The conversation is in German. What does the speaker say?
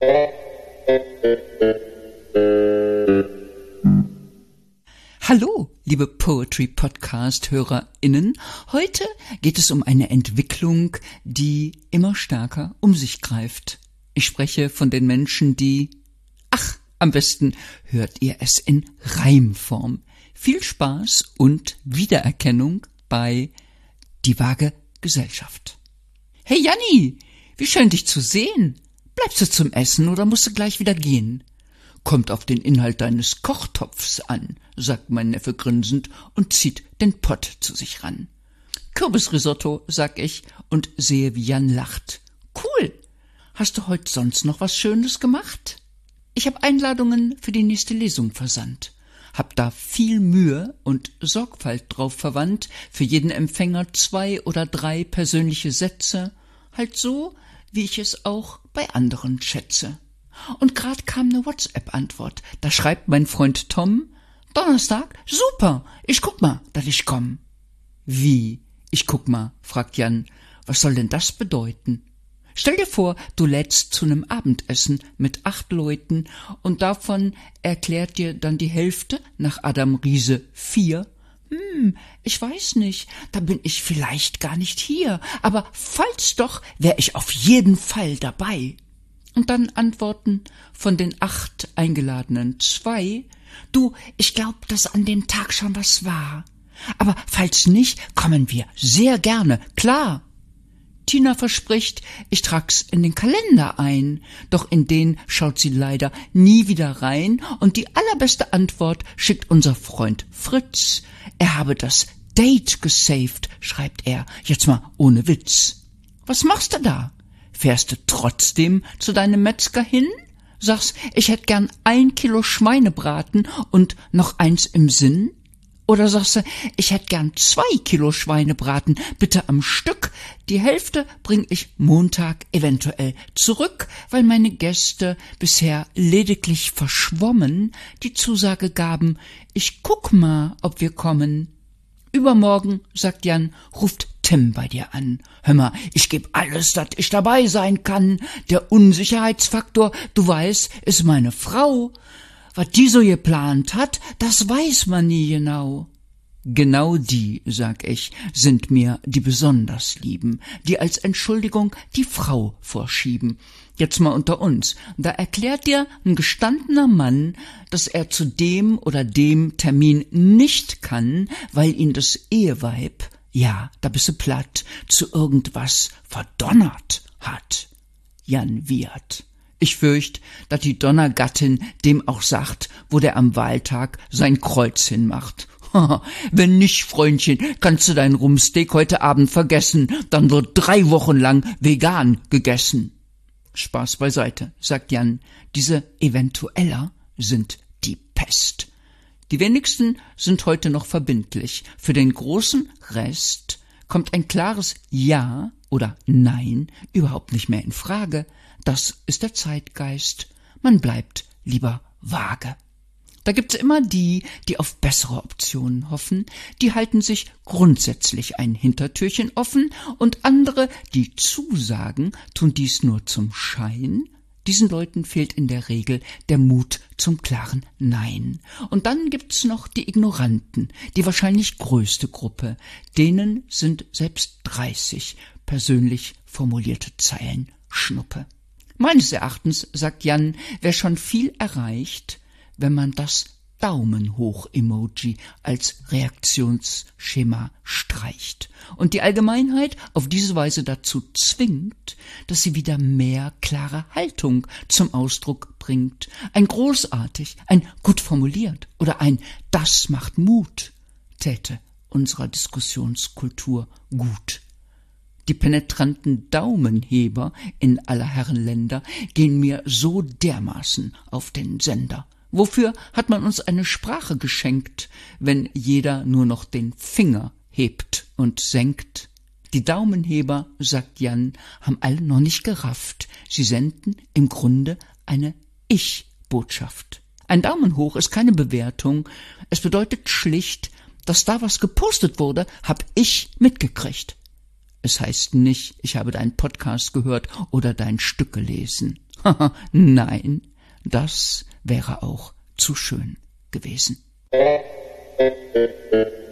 Hallo, liebe Poetry-Podcast-HörerInnen. Heute geht es um eine Entwicklung, die immer stärker um sich greift. Ich spreche von den Menschen, die... am besten hört ihr es in Reimform. Viel Spaß und Wiedererkennung bei Die vage Gesellschaft. Hey Janni, wie schön dich zu sehen. Bleibst du zum Essen oder musst du gleich wieder gehen? Kommt auf den Inhalt deines Kochtopfs an, sagt mein Neffe grinsend und zieht den Pott zu sich ran. Kürbisrisotto, sag ich und sehe, wie Jan lacht. Cool. Hast du heute sonst noch was Schönes gemacht? Ich habe Einladungen für die nächste Lesung versandt. Hab da viel Mühe und Sorgfalt drauf verwandt, für jeden Empfänger 2 oder 3 persönliche Sätze, halt so, wie ich es auch bei anderen schätze. Und grad kam ne WhatsApp-Antwort. Da schreibt mein Freund Tom: Donnerstag? Super, ich guck mal, dass ich komm. Wie? Ich guck mal, fragt Jan. Was soll denn das bedeuten? Stell dir vor, du lädst zu nem Abendessen mit 8 Leuten und davon erklärt dir dann die Hälfte nach Adam Riese 4. Ich weiß nicht, da bin ich vielleicht gar nicht hier, aber falls doch, wär ich auf jeden Fall dabei. Und dann antworten von den 8 Eingeladenen 2, du, ich glaub, dass an dem Tag schon was war. Aber falls nicht, kommen wir sehr gerne, klar. Tina verspricht, ich trag's in den Kalender ein, doch in den schaut sie leider nie wieder rein und die allerbeste Antwort schickt unser Freund Fritz. Er habe das Date gesaved, schreibt er, jetzt mal ohne Witz. Was machst du da? Fährst du trotzdem zu deinem Metzger hin? Sagst, ich hätt gern 1 Kilo Schweinebraten und noch 1 im Sinn? Oder sagst du, ich hätt gern 2 Kilo Schweinebraten, bitte am Stück. Die Hälfte bring ich Montag eventuell zurück, weil meine Gäste bisher lediglich verschwommen die Zusage gaben, ich guck mal, ob wir kommen. Übermorgen, sagt Jan, ruft Tim bei dir an. Hör mal, ich geb alles, dass ich dabei sein kann. Der Unsicherheitsfaktor, du weißt, ist meine Frau. Was die so geplant hat, das weiß man nie genau. Genau die, sag ich, sind mir die besonders Lieben, die als Entschuldigung die Frau vorschieben. Jetzt mal unter uns, da erklärt dir ein gestandener Mann, dass er zu dem oder dem Termin nicht kann, weil ihn das Eheweib, ja, da bist du platt, zu irgendwas verdonnert hat. Jan wiehert. Ich fürcht, dass die Donnergattin dem auch sagt, wo der am Wahltag sein Kreuz hinmacht. Wenn nicht, Freundchen, kannst du dein Rumpsteak heute Abend vergessen, dann wird 3 Wochen lang vegan gegessen. Spaß beiseite, sagt Jan, diese Eventueller sind die Pest. Die wenigsten sind heute noch verbindlich. Für den großen Rest kommt ein klares Ja oder Nein überhaupt nicht mehr in Frage. Das ist der Zeitgeist. Man bleibt lieber vage. Da gibt's immer die auf bessere Optionen hoffen, die halten sich grundsätzlich ein Hintertürchen offen und andere, die zusagen, tun dies nur zum Schein. Diesen Leuten fehlt in der Regel der Mut zum klaren Nein. Und dann gibt's noch die Ignoranten, die wahrscheinlich größte Gruppe. Denen sind selbst 30 persönlich formulierte Zeilen Schnuppe. Meines Erachtens, sagt Jan, wär schon viel erreicht, wenn man das Daumen-hoch-Emoji als Reaktionsschema streicht und die Allgemeinheit auf diese Weise dazu zwingt, dass sie wieder mehr klare Haltung zum Ausdruck bringt. Ein großartig, ein gut formuliert oder ein das macht Mut täte unserer Diskussionskultur gut. Die penetranten Daumenheber in aller Herren Länder gehen mir so dermaßen auf den Sender. Wofür hat man uns eine Sprache geschenkt, wenn jeder nur noch den Finger hebt und senkt? Die Daumenheber, sagt Jan, haben alle noch nicht gerafft. Sie senden im Grunde eine Ich-Botschaft. Ein Daumen hoch ist keine Bewertung. Es bedeutet schlicht, dass da was gepostet wurde, hab ich mitgekriegt. Es heißt nicht, ich habe deinen Podcast gehört oder dein Stück gelesen. Nein, das wäre auch zu schön gewesen.